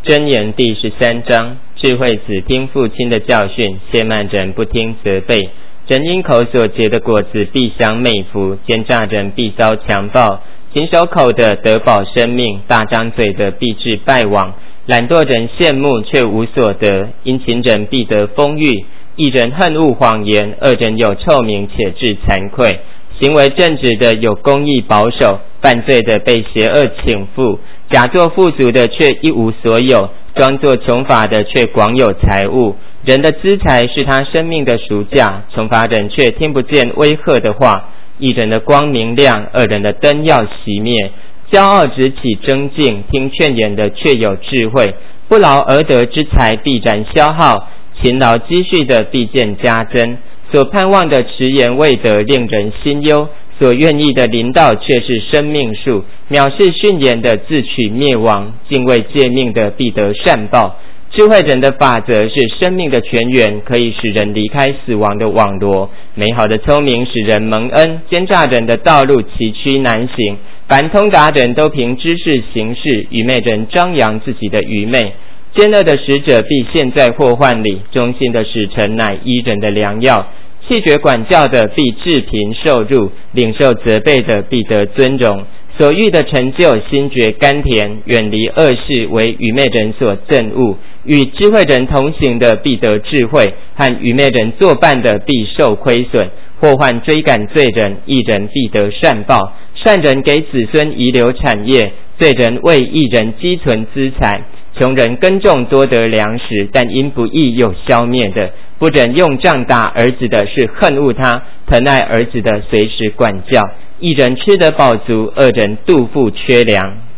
箴言第13章，智慧子听父亲的教训，亵慢人不听责备。人因口所结的果子必享美福，奸诈人必遭强暴。勤守口的得保生命，大张嘴的必致败亡。懒惰人羡慕却无所得，殷勤人必得丰裕。义人恨恶谎言，恶人有臭名且致惭愧。行为正直的有公义保守，犯罪的被邪恶倾覆。假作富足的却一无所有，装作穷乏的却广有财物。人的资财是他生命的赎价，穷乏人却听不见威吓的话。义人的光明亮，恶人的灯要熄灭。骄傲直起争竞，听劝言的却有智慧。不劳而得之财必然消耗，勤劳积蓄的必见加增。所盼望的迟延未得，令人心忧；所愿意的临到却是生命树。藐视训言的自取灭亡，敬畏诫命的必得善报。智慧人的法则是生命的泉源，可以使人离开死亡的网罗。美好的聪明使人蒙恩，奸诈人的道路崎岖难行。凡通达人都凭知识行事，愚昧人张扬自己的愚昧。奸恶的使者必陷在祸患里，忠心的使臣乃医人的良药。弃绝管教的必致贫受辱，领受责备的必得尊荣。所欲的成就心觉甘甜，远离恶事为愚昧人所憎恶。与智慧人同行的必得智慧，和愚昧人作伴的必受亏损。祸患追赶罪人，义人必得善报。善人给子孙遗留产业，罪人为义人积存资财。穷人耕种多得粮食，但因不义又消灭的。不忍用杖打儿子的是恨恶他，疼爱儿子的随时管教。义人吃得饱足，恶人肚腹缺粮。